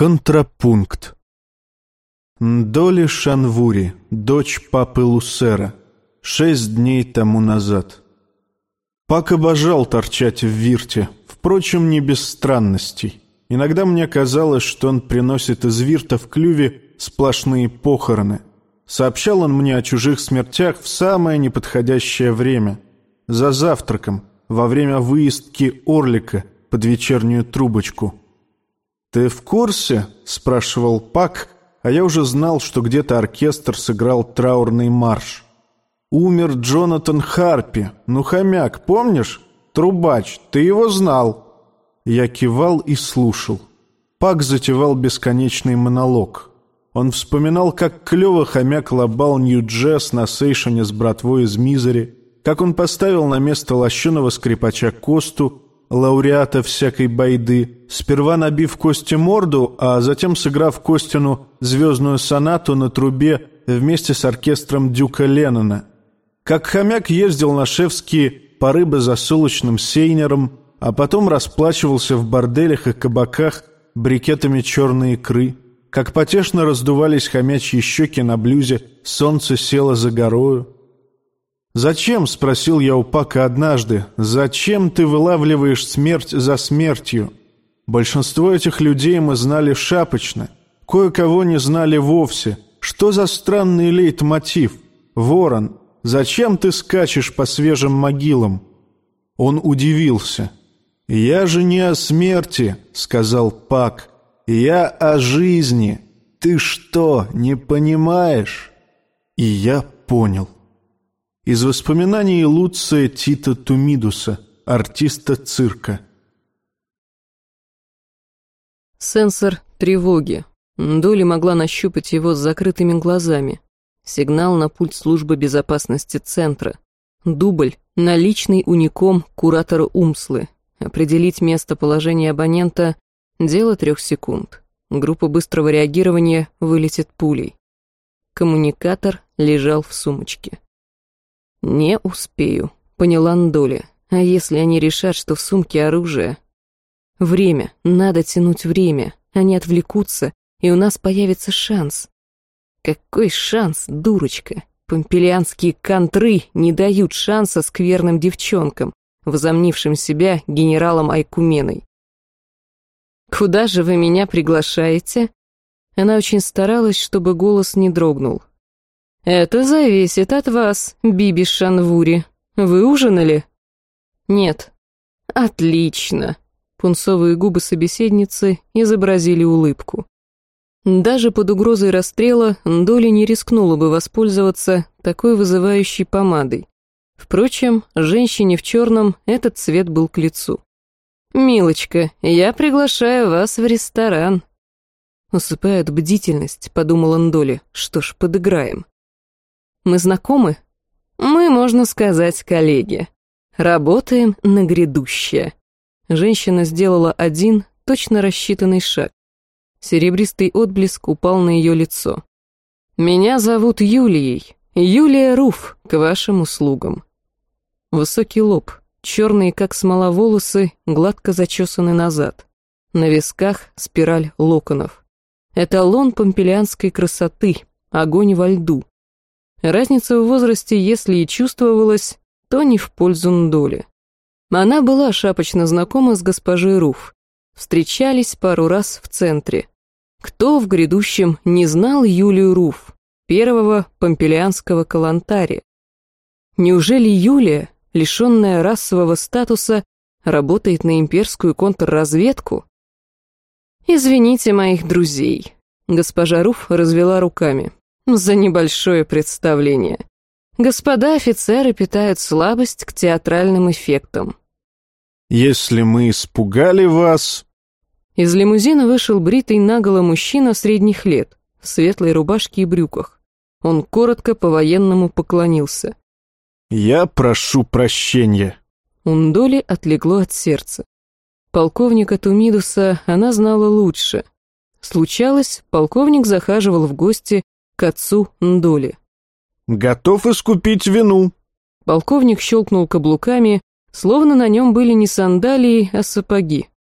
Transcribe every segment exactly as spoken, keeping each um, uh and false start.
Контрапункт. Ндоли Шанвури, дочь папы Лусера, шесть дней тому назад. Пак обожал торчать в Вирте, впрочем, не без странностей. Иногда мне казалось, что он приносит из Вирта в клюве сплошные похороны. Сообщал он мне о чужих смертях в самое неподходящее время. За завтраком, во время выездки Орлика под вечернюю трубочку. «Ты в курсе?» — спрашивал Пак, а я уже знал, что где-то оркестр сыграл траурный марш. «Умер Джонатан Харпи, ну хомяк, помнишь? Трубач, ты его знал». Я кивал и слушал. Пак затевал бесконечный монолог. Он вспоминал, как клево хомяк лобал нью-джаз на сейшене с братвой из Мизери, как он поставил на место лощеного скрипача Косту, лауреата всякой байды, сперва набив Косте морду, а затем сыграв Костину звездную сонату на трубе вместе с оркестром Дюка Леннона. Как хомяк ездил на шефские по рыбы за сулочным сейнером, а потом расплачивался в борделях и кабаках брикетами черной икры. Как потешно раздувались хомячьи щеки на блюзе «Солнце село за горою». «Зачем?» — спросил я у Пака однажды. «Зачем ты вылавливаешь смерть за смертью?» Большинство этих людей мы знали шапочно. Кое-кого не знали вовсе. Что за странный лейтмотив? «Ворон, зачем ты скачешь по свежим могилам?» Он удивился. «Я же не о смерти», — сказал Пак. «Я о жизни. Ты что, не понимаешь?» И я понял. Из воспоминаний Луция Тита Тумидуса, артиста цирка. Сенсор тревоги. Доли могла нащупать его с закрытыми глазами. Сигнал на пульт службы безопасности центра. Дубль — наличный уником куратора Умслы. Определить местоположение абонента — дело трех секунд. Группа быстрого реагирования вылетит пулей. Коммуникатор лежал в сумочке. «Не успею», — поняла Ндоли. «А если они решат, что в сумке оружие?» «Время, надо тянуть время. Они отвлекутся, и у нас появится шанс». «Какой шанс, дурочка? Помпелианские контры не дают шанса скверным девчонкам, возомнившим себя генералом Айкуменой». «Куда же вы меня приглашаете?» Она очень старалась, чтобы голос не дрогнул. «Это зависит от вас, Биби Шанвури. Вы ужинали?» «Нет». «Отлично». Пунцовые губы собеседницы изобразили улыбку. Даже под угрозой расстрела Ндоли не рискнула бы воспользоваться такой вызывающей помадой. Впрочем, женщине в черном этот цвет был к лицу. «Милочка, я приглашаю вас в ресторан». «Усыпает бдительность», — подумала Ндоли. «Что ж, подыграем». «Мы знакомы?» «Мы, можно сказать, коллеги. Работаем на грядущее». Женщина сделала один, точно рассчитанный шаг. Серебристый отблеск упал на ее лицо. «Меня зовут Юлией. Юлия Руф, к вашим услугам». Высокий лоб, черные, как смола, волосы, гладко зачесаны назад. На висках спираль локонов. Эталон помпелианской красоты, огонь во льду. Разница в возрасте, если и чувствовалась, то не в пользу Ндоли. Она была шапочно знакома с госпожей Руф. Встречались пару раз в центре. Кто в грядущем не знал Юлию Руф, первого помпелианского калантари? Неужели Юлия, лишенная расового статуса, работает на имперскую контрразведку? «Извините моих друзей», — госпожа Руф развела руками. «За небольшое представление. Господа офицеры питают слабость к театральным эффектам». «Если мы испугали вас...» Из лимузина вышел бритый наголо мужчина средних лет, в светлой рубашке и брюках. Он коротко по-военному поклонился. «Я прошу прощения». У Ндоли отлегло от сердца. Полковника Тумидуса она знала лучше. Случалось, полковник захаживал в гости к отцу Ндоли. «Готов искупить вину». Полковник щелкнул каблуками, словно на нем были не сандалии, а сапоги.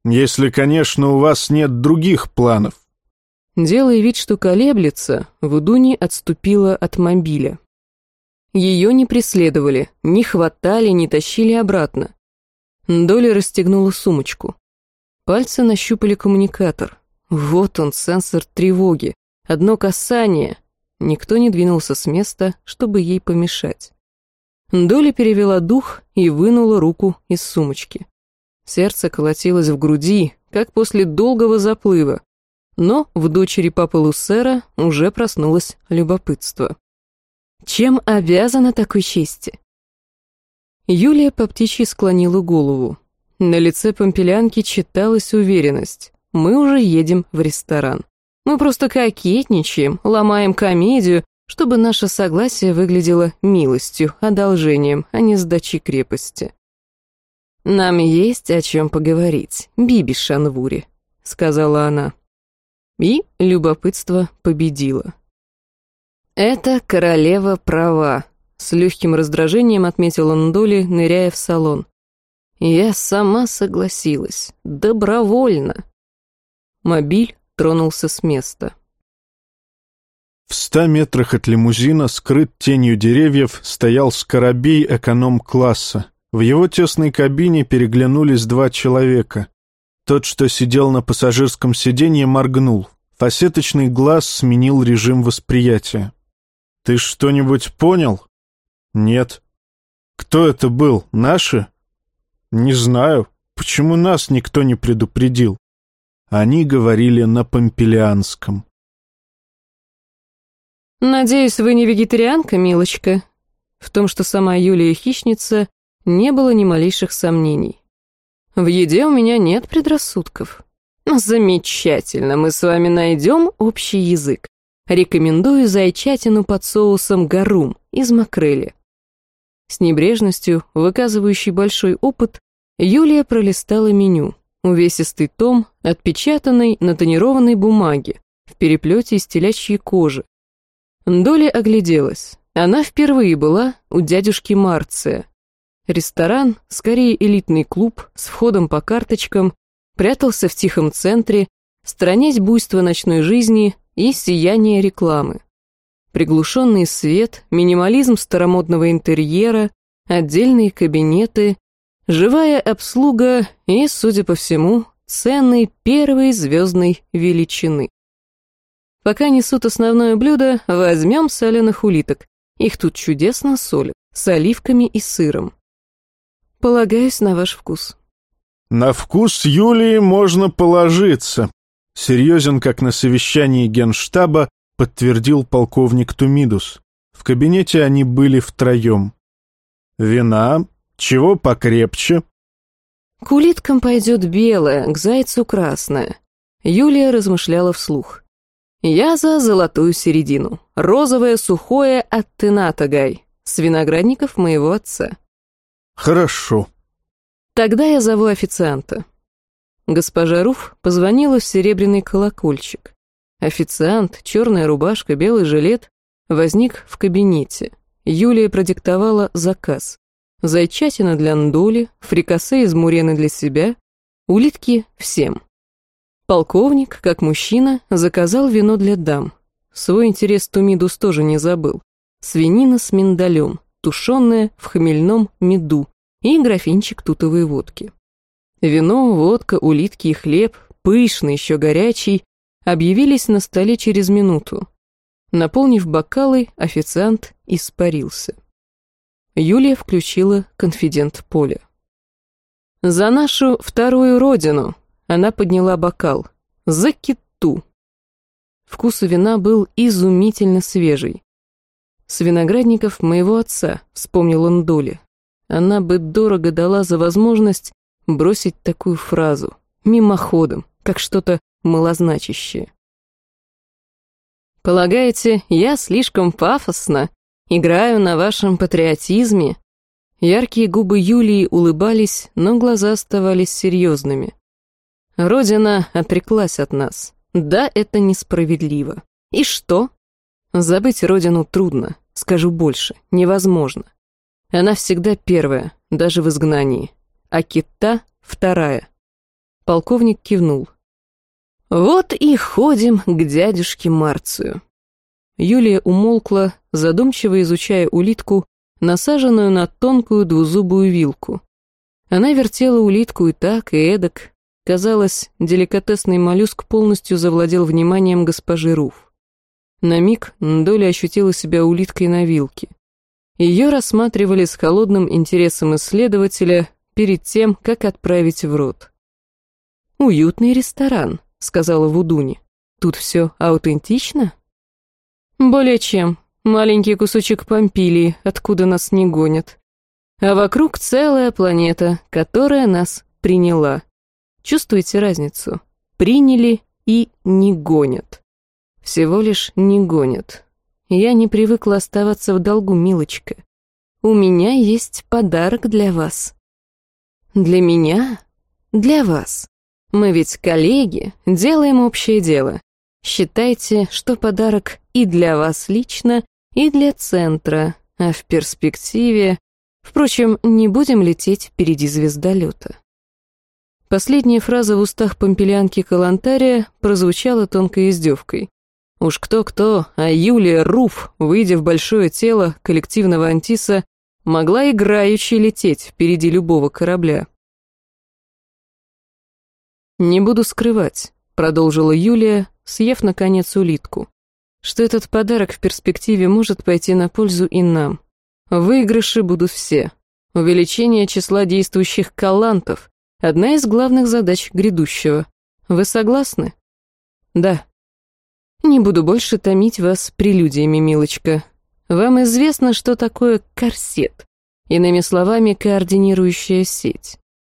Если, конечно, у вас нет других планов». Делая вид, что колеблется, Вудуни отступила от мобиля. Ее не преследовали, не хватали, не тащили обратно. Долли расстегнула сумочку. Пальцы нащупали коммуникатор. Вот он, сенсор тревоги. Одно касание. Никто не двинулся с места, чтобы ей помешать. Долли перевела дух и вынула руку из сумочки. Сердце колотилось в груди, как после долгого заплыва. Но в дочери папы Луссера уже проснулось любопытство. Чем обязана такой чести? Юлия по птичьи склонила голову. На лице помпелянки читалась уверенность. Мы уже едем в ресторан. Мы просто кокетничаем, ломаем комедию, чтобы наше согласие выглядело милостью, одолжением, а не сдачей крепости. «Нам есть о чем поговорить, Биби Шанвури», — сказала она. И любопытство победило. «Это королева права», — с легким раздражением отметила Ндоли, ныряя в салон. «Я сама согласилась, добровольно». Мобиль тронулся с места. В ста метрах от лимузина, скрыт тенью деревьев, стоял скоробей эконом-класса. В его тесной кабине переглянулись два человека. Тот, что сидел на пассажирском сиденье, моргнул. Фасеточный глаз сменил режим восприятия. «Ты что-нибудь понял?» «Нет». «Кто это был? Наши?» «Не знаю. Почему нас никто не предупредил?» Они говорили на помпелианском. «Надеюсь, вы не вегетарианка, милочка?» В том, что сама Юлия хищница, не было ни малейших сомнений. «В еде у меня нет предрассудков». «Замечательно, мы с вами найдем общий язык. Рекомендую зайчатину под соусом гарум из макрели». С небрежностью, выказывающей большой опыт, Юлия пролистала меню. Увесистый том, отпечатанный на тонированной бумаге, в переплете из телячьей кожи. Долли огляделась. Она впервые была у дядюшки Марция. Ресторан, скорее элитный клуб, с входом по карточкам, прятался в тихом центре, сторонясь буйства ночной жизни и сияния рекламы. Приглушенный свет, минимализм старомодного интерьера, отдельные кабинеты, живая обслуга и, судя по всему, цены первой звездной величины. Пока несут основное блюдо, возьмем соленых улиток. Их тут чудесно солят, с оливками и сыром. Полагаюсь на ваш вкус. На вкус Юлии можно положиться. Серьезен, как на совещании генштаба, подтвердил полковник Тумидус. В кабинете они были втроем. Вина? Чего покрепче? К улиткам пойдет белое, к зайцу красное. Юлия размышляла вслух. Я за золотую середину. Розовое сухое от Тенатагай, с виноградников моего отца. Хорошо. Тогда я зову официанта. Госпожа Руф позвонила в серебряный колокольчик. Официант, черная рубашка, белый жилет, возник в кабинете. Юлия продиктовала заказ. Зайчатина для Ндоли, фрикасе из мурены для себя, улитки всем. Полковник, как мужчина, заказал вино для дам. Свой интерес Тумидус тоже не забыл. Свинина с миндалем, тушеная в хмельном меду и графинчик тутовой водки. Вино, водка, улитки и хлеб, пышный, еще горячий, объявились на столе через минуту. Наполнив бокалы, официант испарился. Юлия включила конфидент Поля. «За нашу вторую родину!» Она подняла бокал. «За Киту!» Вкус у вина был изумительно свежий. «С виноградников моего отца», — вспомнил он Долли. Она бы дорого дала за возможность бросить такую фразу, мимоходом, как что-то малозначащее. «Полагаете, я слишком пафосно играю на вашем патриотизме?» Яркие губы Юлии улыбались, но глаза оставались серьезными. «Родина отреклась от нас. Да, это несправедливо. И что? Забыть родину трудно, скажу больше, невозможно. Она всегда первая, даже в изгнании, а Кита — вторая. Полковник кивнул. «Вот и ходим к дядюшке Марцию». Юлия умолкла, задумчиво изучая улитку, насаженную на тонкую двузубую вилку. Она вертела улитку и так, и эдак. Казалось, деликатесный моллюск полностью завладел вниманием госпожи Руф. На миг Доля ощутила себя улиткой на вилке. Ее рассматривали с холодным интересом исследователя перед тем, как отправить в рот. «Уютный ресторан», — сказала Вудуни. «Тут все аутентично?» «Более чем. Маленький кусочек Помпилии, откуда нас не гонят. А вокруг целая планета, которая нас приняла. Чувствуете разницу? Приняли и не гонят. Всего лишь не гонят. Я не привыкла оставаться в долгу, милочка. У меня есть подарок для вас». «Для меня? Для вас. Мы ведь коллеги, делаем общее дело. Считайте, что подарок и для вас лично, и для центра, а в перспективе... Впрочем, не будем лететь впереди звездолета». Последняя фраза в устах помпелианки Калантария прозвучала тонкой издевкой. Уж кто-кто, а Юлия Руф, выйдя в большое тело коллективного Антиса, могла играючи лететь впереди любого корабля. «Не буду скрывать», — продолжила Юлия, съев, наконец, улитку, «что этот подарок в перспективе может пойти на пользу и нам. Выигрыши будут все. Увеличение числа действующих калантов — одна из главных задач грядущего. Вы согласны?» «Да». «Не буду больше томить вас прелюдиями, милочка. Вам известно, что такое корсет, иными словами, координирующая сеть».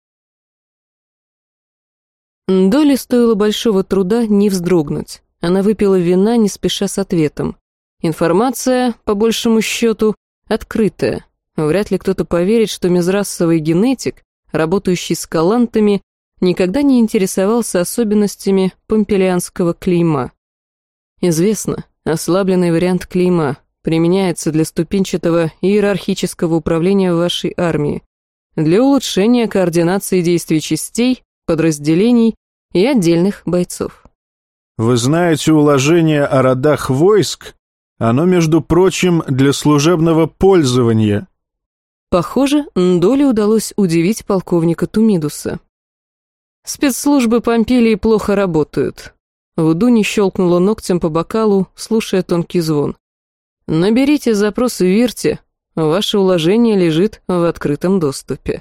Доле стоило большого труда не вздрогнуть. Она выпила вина, не спеша с ответом. Информация, по большему счету, открытая. Вряд ли кто-то поверит, что межрасовый генетик, работающий с калантами, никогда не интересовался особенностями помпелианского клейма. Известно, ослабленный вариант клейма применяется для ступенчатого иерархического управления вашей армией, для улучшения координации действий частей, подразделений и отдельных бойцов. Вы знаете уложение о родах войск? Оно, между прочим, для служебного пользования. Похоже, Доле удалось удивить полковника Тумидуса. Спецслужбы Помпилии плохо работают. Вудуни щелкнула ногтем по бокалу, слушая тонкий звон. Наберите запрос в Вирте, ваше уложение лежит в открытом доступе.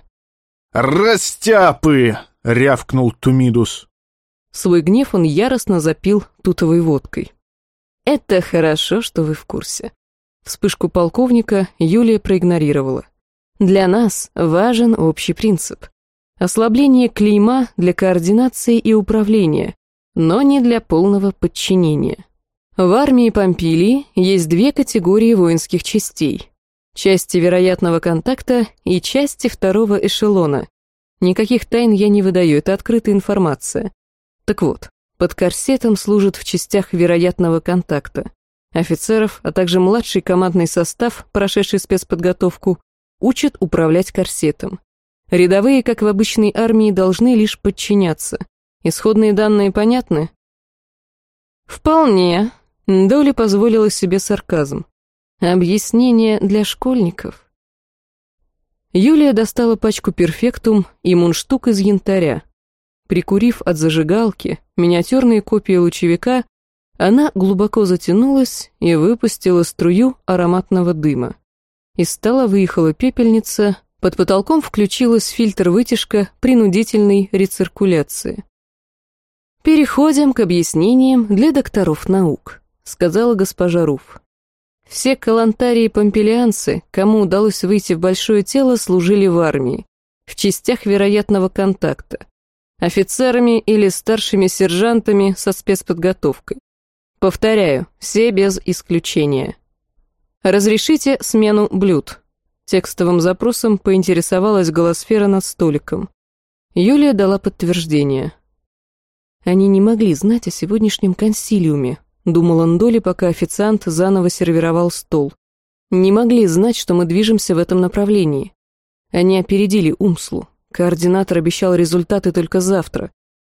«Растяпы!» — рявкнул Тумидус. Свой гнев он яростно запил тутовой водкой. «Это хорошо, что вы в курсе». Вспышку полковника Юлия проигнорировала. «Для нас важен общий принцип. Ослабление клейма для координации и управления, но не для полного подчинения. В армии Помпилии есть две категории воинских частей. Части вероятного контакта и части второго эшелона. Никаких тайн я не выдаю, это открытая информация. Так вот, под корсетом служат в частях вероятного контакта. Офицеров, а также младший командный состав, прошедший спецподготовку, учат управлять корсетом. Рядовые, как в обычной армии, должны лишь подчиняться. Исходные данные понятны? Вполне. Доля позволила себе сарказм. Объяснение для школьников. Юлия достала пачку перфектум и мундштук из янтаря. Прикурив от зажигалки миниатюрные копии лучевика, она глубоко затянулась и выпустила струю ароматного дыма. Из стола выехала пепельница, под потолком включилась фильтр-вытяжка принудительной рециркуляции. «Переходим к объяснениям для докторов наук», — сказала госпожа Руф. «Все калантарии-помпелианцы, кому удалось выйти в большое тело, служили в армии, в частях вероятного контакта, офицерами или старшими сержантами со спецподготовкой. Повторяю, все без исключения. Разрешите смену блюд». Текстовым запросом поинтересовалась голосфера над столиком. Юлия дала подтверждение. «Они не могли знать о сегодняшнем консилиуме», — думал Ндоли, пока официант заново сервировал стол. «Не могли знать, что мы движемся в этом направлении. Они опередили Умслу. Координатор обещал результаты только завтра.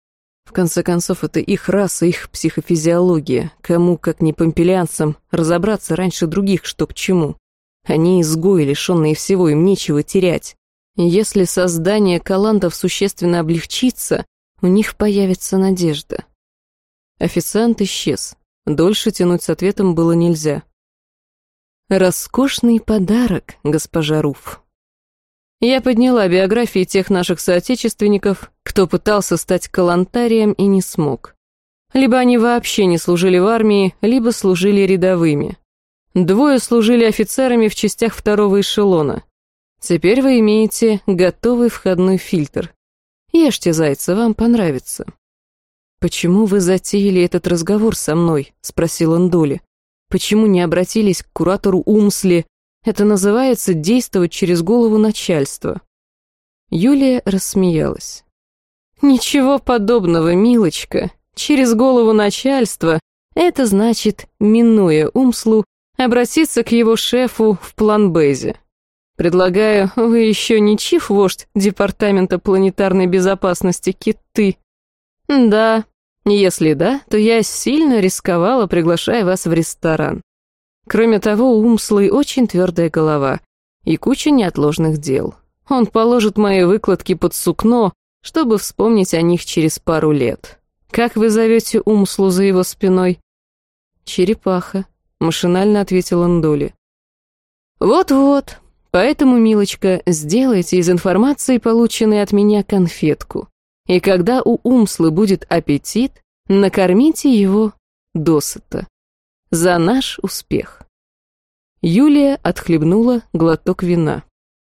В конце концов, это их раса, их психофизиология. Кому, как не помпелианцам, разобраться раньше других, что к чему. Они изгои, лишенные всего, им нечего терять. Если создание калантов существенно облегчится, у них появится надежда. Официант исчез. Дольше тянуть с ответом было нельзя. «Роскошный подарок, госпожа Руф». Я подняла биографии тех наших соотечественников, кто пытался стать калантарием и не смог. Либо они вообще не служили в армии, либо служили рядовыми. Двое служили офицерами в частях второго эшелона. Теперь вы имеете готовый входной фильтр. Ешьте, зайца, вам понравится. «Почему вы затеяли этот разговор со мной?» — спросил Ндоли. «Почему не обратились к куратору Умсли? Это называется действовать через голову начальства». Юлия рассмеялась. «Ничего подобного, милочка. Через голову начальства — это значит, минуя Умслу, обратиться к его шефу в планбезе. Предлагаю, вы еще не чиф-вождь Департамента планетарной безопасности Китты?» «Да. Если да, то я сильно рисковала, приглашая вас в ресторан. Кроме того, у Умслы очень твердая голова и куча неотложных дел. Он положит мои выкладки под сукно, чтобы вспомнить о них через пару лет. Как вы зовете Умслу за его спиной?» «Черепаха», — машинально ответил Ндоли. «Вот-вот, поэтому, милочка, сделайте из информации, полученной от меня, конфетку. И когда у Умслы будет аппетит, накормите его досыта. За наш успех». Юлия отхлебнула глоток вина.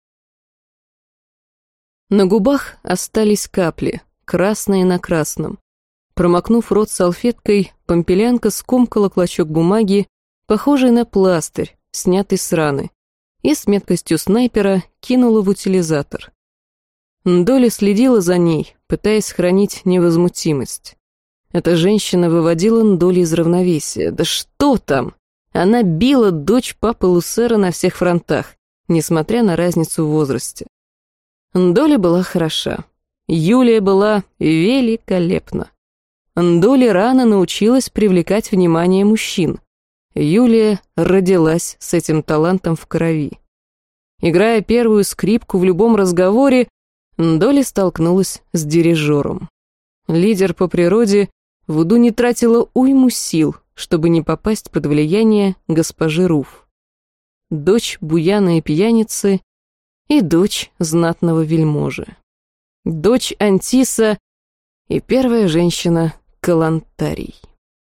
На губах остались капли, красные на красном. Промокнув рот салфеткой, помпелянка скомкала клочок бумаги, похожий на пластырь, снятый с раны, и с меткостью снайпера кинула в утилизатор. Ндоли следила за ней, пытаясь сохранить невозмутимость. Эта женщина выводила Ндоли из равновесия. Да что там? Она била дочь папы Лусера на всех фронтах, несмотря на разницу в возрасте. Ндоли была хороша. Юлия была великолепна. Ндоли рано научилась привлекать внимание мужчин. Юлия родилась с этим талантом в крови. Играя первую скрипку в любом разговоре, Ндоли столкнулась с дирижером. Лидер по природе, Вуду не тратила уйму сил, чтобы не попасть под влияние госпожи Руф. Дочь буяна и пьяницы и дочь знатного вельможи. Дочь Антиса и первая женщина Калантарий.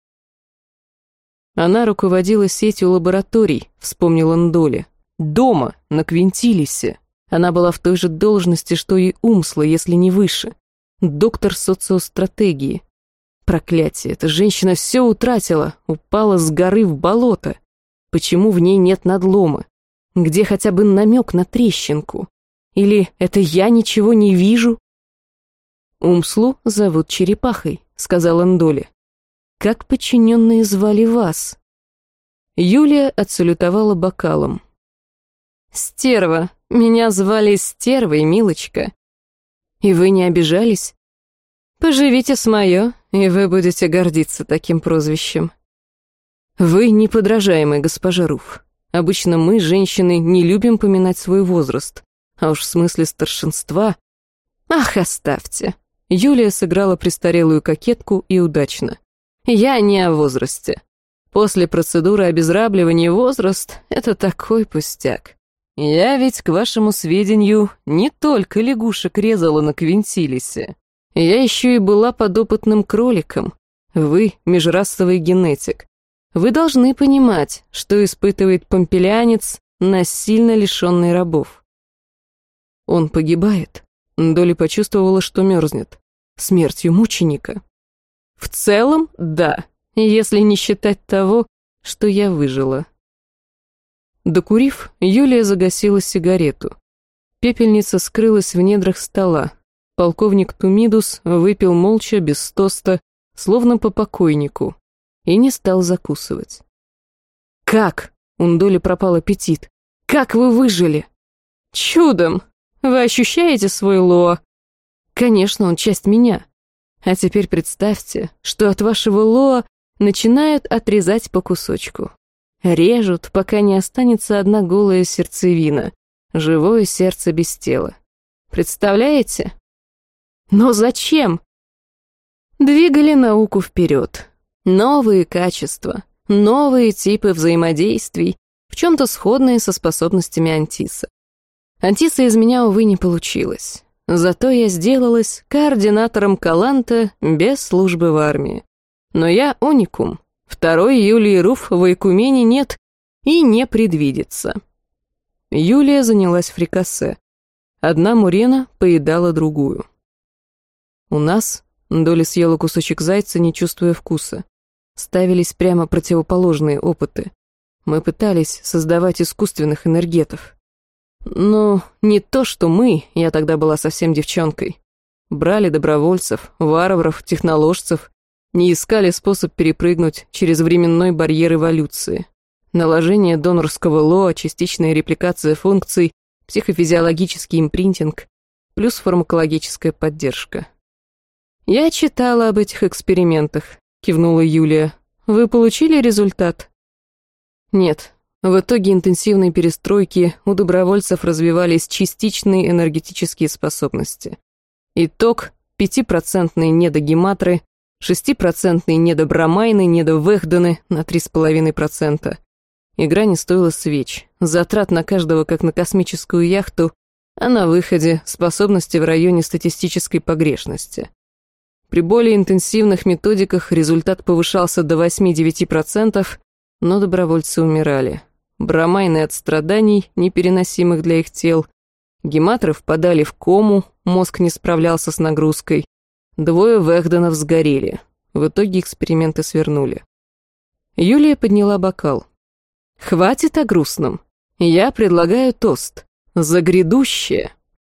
Она руководила сетью лабораторий, вспомнила Ндоли. Дома, на Квинтилисе. Она была в той же должности, что и Умсла, если не выше. Доктор социостратегии. Проклятие, эта женщина все утратила, упала с горы в болото. Почему в ней нет надлома? Где хотя бы намек на трещинку? Или это я ничего не вижу? «Умслу зовут Черепахой», — сказал Ндоли. «Как подчиненные звали вас?» Юлия отсалютовала бокалом. «Стерва. Меня звали Стервой, милочка». «И вы не обижались?» «Поживите с мое, и вы будете гордиться таким прозвищем». «Вы неподражаемая, госпожа Руф. Обычно мы, женщины, не любим поминать свой возраст, а уж в смысле старшинства...» «Ах, оставьте». Юлия сыграла престарелую кокетку и удачно. «Я не о возрасте. После процедуры обезрабливания возраст — это такой пустяк. Я ведь, к вашему сведению, не только лягушек резала на Квинтилисе. Я еще и была подопытным кроликом. Вы — межрасовый генетик. Вы должны понимать, что испытывает помпелянец, насильно лишенный рабов». «Он погибает?» Ндоли почувствовала, что мерзнет. «Смертью мученика». «В целом, да, если не считать того, что я выжила». Докурив, Юлия загасила сигарету. Пепельница скрылась в недрах стола. Полковник Тумидус выпил молча, без тоста, словно по покойнику, и не стал закусывать. «Как?» — у Ндоли пропал аппетит. «Как вы выжили?» «Чудом! Вы ощущаете свой Лоа?» «Конечно, он часть меня. А теперь представьте, что от вашего Лоа начинают отрезать по кусочку. Режут, пока не останется одна голая сердцевина, живое сердце без тела. Представляете? Но зачем? Двигали науку вперед. Новые качества, новые типы взаимодействий, в чем-то сходные со способностями Антиса. Антиса из меня, увы, не получилось. Зато я сделалась координатором Каланта без службы в армии. Но я уникум. Второй Юлии Руф в Ойкумене нет и не предвидится. Юлия занялась фрикасе. Одна мурена поедала другую. У нас Доля съела кусочек зайца, не чувствуя вкуса. Ставились прямо противоположные опыты. Мы пытались создавать искусственных энергетов. Но не то, что мы, я тогда была совсем девчонкой. Брали добровольцев, варваров, техноложцев, не искали способ перепрыгнуть через временной барьер эволюции. Наложение донорского лоа, частичная репликация функций, психофизиологический импринтинг, плюс фармакологическая поддержка. «Я читала об этих экспериментах», — кивнула Юлия. «Вы получили результат?» «Нет. В итоге интенсивной перестройки у добровольцев развивались частичные энергетические способности. Итог — пятипроцентные недогематры, шестипроцентные недобромайны, недовехданы на три с половиной процента. Игра не стоила свеч, затрат на каждого как на космическую яхту, а на выходе способности в районе статистической погрешности. При более интенсивных методиках результат повышался до восьми-девяти процентов, но добровольцы умирали. Бромайны от страданий, непереносимых для их тел. Гематры впадали в кому, мозг не справлялся с нагрузкой. Двое вехданов сгорели. В итоге эксперименты свернули. Юлия подняла бокал. «Хватит о грустном. Я предлагаю тост. За грядущее».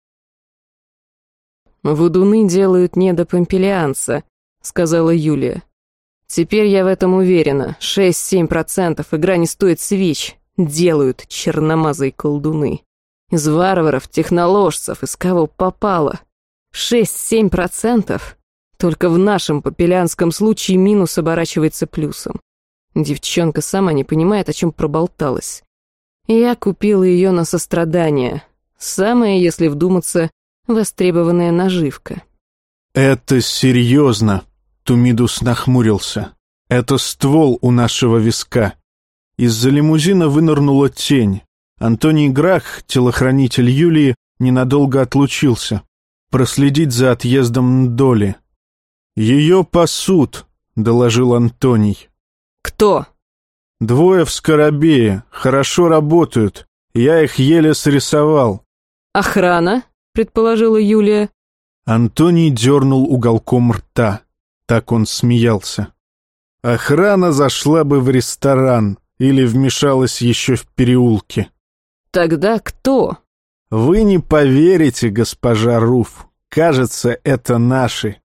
«Вудуны делают не до помпелианца», — сказала Юлия. «Теперь я в этом уверена. шесть-семь процентов игра не стоит свеч. Делают черномазые колдуны. Из варваров, техноложцев, из кого попало. шесть-семь процентов. Только в нашем попелянском случае минус оборачивается плюсом. Девчонка сама не понимает, о чем проболталась. Я купила ее на сострадание. Самая, если вдуматься, востребованная наживка». «Это серьезно», — Тумидус нахмурился. «Это ствол у нашего виска». Из-за лимузина вынырнула тень. Антоний Грах, телохранитель Юлии, ненадолго отлучился. Проследить за отъездом Доли. «Ее пасут», — доложил Антоний. «Кто?» «Двое в скоробее, хорошо работают. Я их еле срисовал». «Охрана?» — предположила Юлия. Антоний дернул уголком рта. Так он смеялся. «Охрана зашла бы в ресторан или вмешалась еще в переулке». «Тогда кто?» «Вы не поверите, госпожа Руф. Кажется, это наши.